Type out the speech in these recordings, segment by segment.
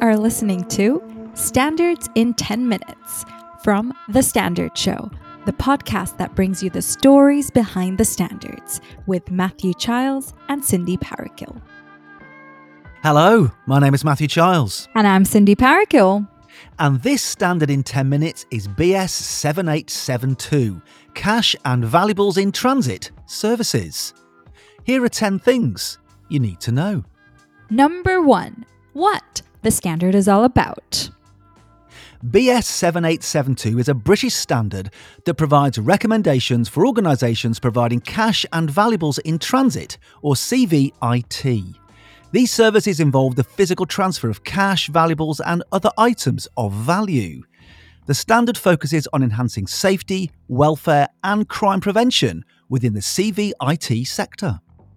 are listening to Standards in 10 Minutes from The Standard Show, the podcast that brings you the stories behind the standards with Matthew Childs and Cindy Parakill. Hello, my name is Matthew Childs. And I'm Cindy Parakill. And this Standard in 10 Minutes is BS 7872, Cash and Valuables in Transit Services. Here are 10 things you need to know. Number 1. What the standard is all about. BS 7872 is a British standard that provides recommendations for organisations providing cash and valuables in transit, or CVIT. These services involve the physical transfer of cash, valuables and other items of value. The standard focuses on enhancing safety, welfare and crime prevention within the CVIT sector.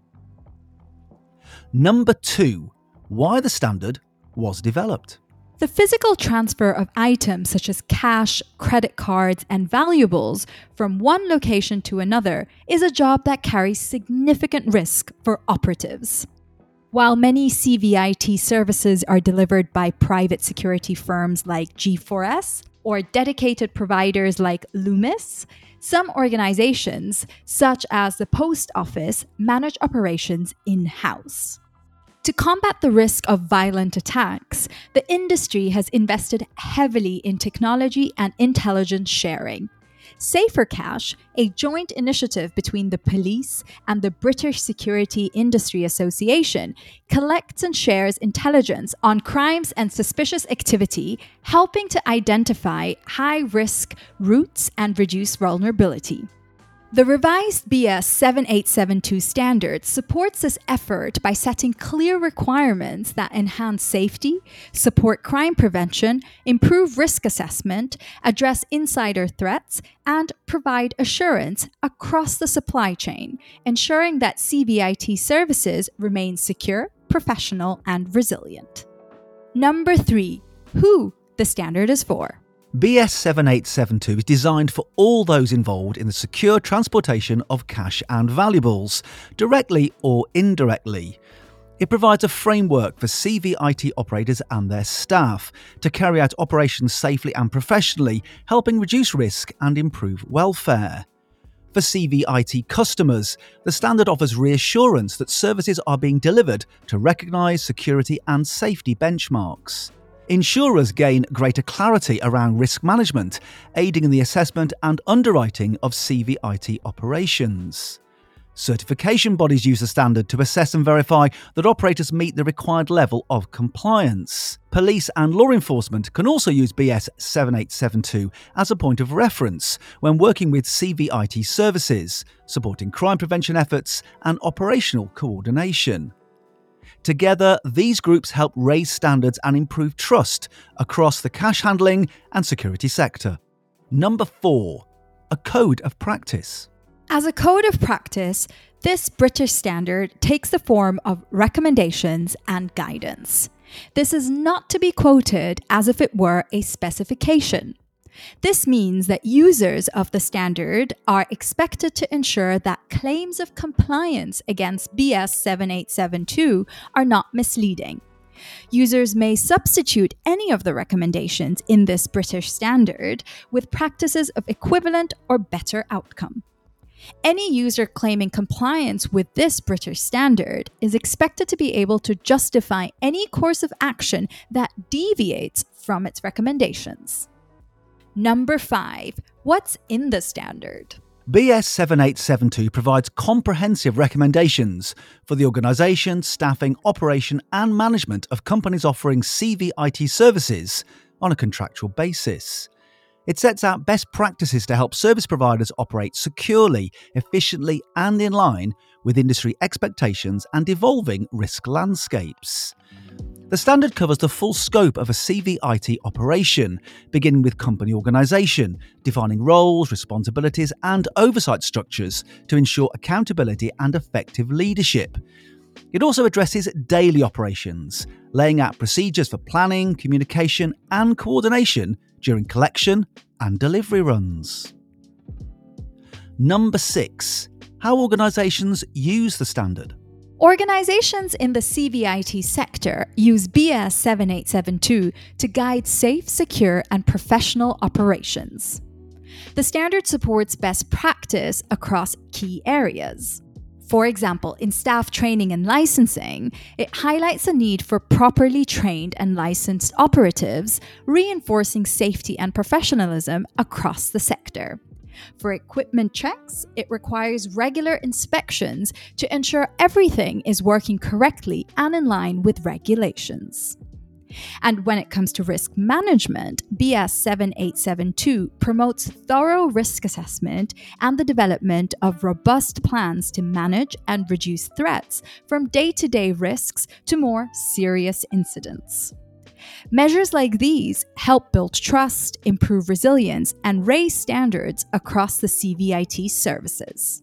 Number 2. Why the standard was developed. The physical transfer of items such as cash, credit cards, and valuables from one location to another is a job that carries significant risk for operatives. While many CVIT services are delivered by private security firms like G4S or dedicated providers like Loomis, some organizations, such as the Post Office, manage operations in-house. To combat the risk of violent attacks, the industry has invested heavily in technology and intelligence sharing. Safer Cash, a joint initiative between the police and the British Security Industry Association, collects and shares intelligence on crimes and suspicious activity, helping to identify high-risk routes and reduce vulnerability. The revised BS 7872 standard supports this effort by setting clear requirements that enhance safety, support crime prevention, improve risk assessment, address insider threats, and provide assurance across the supply chain, ensuring that CVIT services remain secure, professional, and resilient. Number 3. Who the standard is for. BS 7872 is designed for all those involved in the secure transportation of cash and valuables, directly or indirectly. It provides a framework for CVIT operators and their staff to carry out operations safely and professionally, helping reduce risk and improve welfare. For CVIT customers, the standard offers reassurance that services are being delivered to recognised security and safety benchmarks. Insurers gain greater clarity around risk management, aiding in the assessment and underwriting of CVIT operations. Certification bodies use the standard to assess and verify that operators meet the required level of compliance. Police and law enforcement can also use BS 7872 as a point of reference when working with CVIT services, supporting crime prevention efforts and operational coordination. Together, these groups help raise standards and improve trust across the cash handling and security sector. Number 4. A code of practice. As a code of practice, this British standard takes the form of recommendations and guidance. This is not to be quoted as if it were a specification. This means that users of the standard are expected to ensure that claims of compliance against BS 7872 are not misleading. Users may substitute any of the recommendations in this British standard with practices of equivalent or better outcome. Any user claiming compliance with this British standard is expected to be able to justify any course of action that deviates from its recommendations. Number 5. What's in the standard? BS 7872 provides comprehensive recommendations for the organisation, staffing, operation and management of companies offering CVIT services on a contractual basis. It sets out best practices to help service providers operate securely, efficiently and in line with industry expectations and evolving risk landscapes. The standard covers the full scope of a CVIT operation, beginning with company organisation, defining roles, responsibilities and oversight structures to ensure accountability and effective leadership. It also addresses daily operations, laying out procedures for planning, communication and coordination during collection and delivery runs. Number 6. How organisations use the standard. Organizations in the CVIT sector use BS 7872 to guide safe, secure, and professional operations. The standard supports best practice across key areas. For example, in staff training and licensing, it highlights a need for properly trained and licensed operatives, reinforcing safety and professionalism across the sector. For equipment checks, it requires regular inspections to ensure everything is working correctly and in line with regulations. And when it comes to risk management, BS 7872 promotes thorough risk assessment and the development of robust plans to manage and reduce threats from day-to-day risks to more serious incidents. Measures like these help build trust, improve resilience, and raise standards across the CVIT services.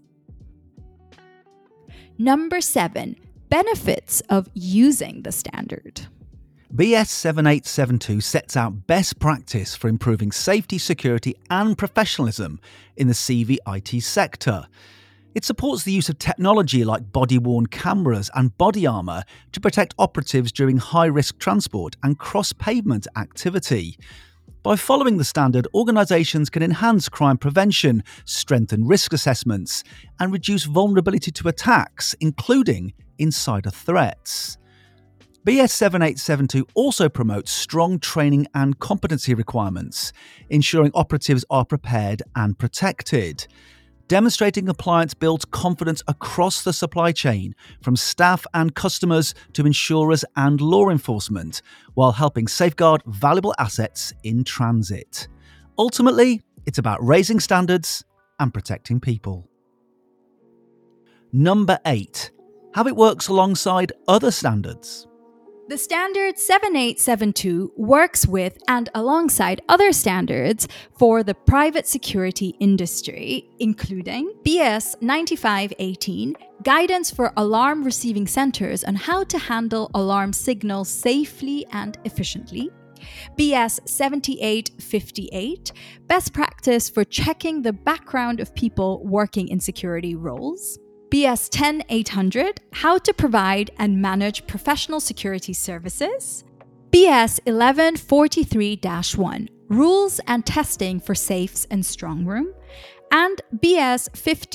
Number 7. Benefits of using the standard. BS 7872 sets out best practice for improving safety, security, and professionalism in the CVIT sector. It supports the use of technology like body-worn cameras and body armour to protect operatives during high-risk transport and cross-pavement activity. By following the standard, organisations can enhance crime prevention, strengthen risk assessments, and reduce vulnerability to attacks, including insider threats. BS 7872 also promotes strong training and competency requirements, ensuring operatives are prepared and protected. Demonstrating compliance builds confidence across the supply chain, from staff and customers to insurers and law enforcement, while helping safeguard valuable assets in transit. Ultimately, it's about raising standards and protecting people. Number 8. How it works alongside other standards. The standard 7872 works with and alongside other standards for the private security industry, including BS 9518, Guidance for Alarm Receiving Centers on how to handle alarm signals safely and efficiently, BS 7858, Best Practice for checking the background of people working in security roles, BS 10800, How to Provide and Manage Professional Security Services, BS 1143-1, Rules and Testing for Safes and Strongroom, and BS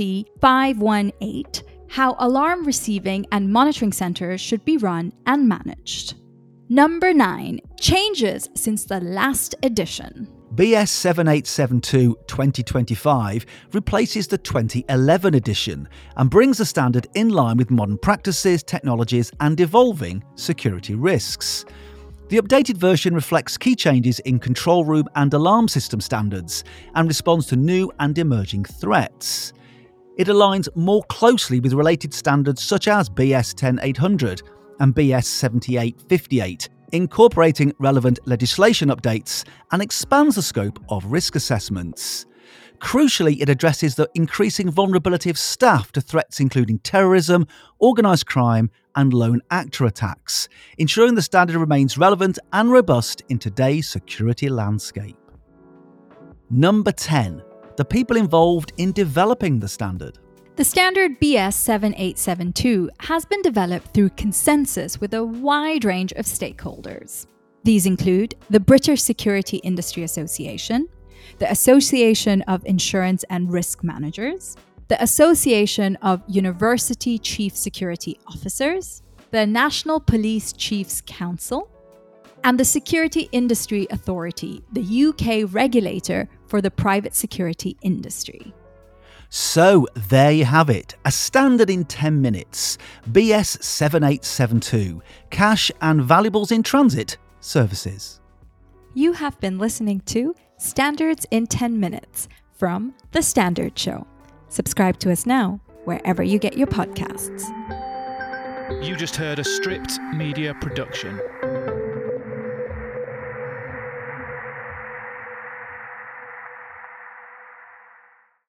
50518, How Alarm Receiving and Monitoring Centers Should Be Run and Managed. Number 9. Changes since the last edition. BS 7872 2025 replaces the 2011 edition and brings the standard in line with modern practices, technologies, and evolving security risks. The updated version reflects key changes in control room and alarm system standards and responds to new and emerging threats. It aligns more closely with related standards such as BS 10800 and BS 7858, incorporating relevant legislation updates and expands the scope of risk assessments. Crucially, it addresses the increasing vulnerability of staff to threats including terrorism, organised crime, and lone actor attacks, ensuring the standard remains relevant and robust in today's security landscape. Number 10. The people involved in developing the standard. The standard BS 7872 has been developed through consensus with a wide range of stakeholders. These include the British Security Industry Association, the Association of Insurance and Risk Managers, the Association of University Chief Security Officers, the National Police Chiefs Council, and the Security Industry Authority, the UK regulator for the private security industry. So there you have it, a standard in 10 minutes, BS 7872, Cash and Valuables in Transit Services. You have been listening to Standards in 10 Minutes from The Standard Show. Subscribe to us now, wherever you get your podcasts. You just heard a Stripped Media production.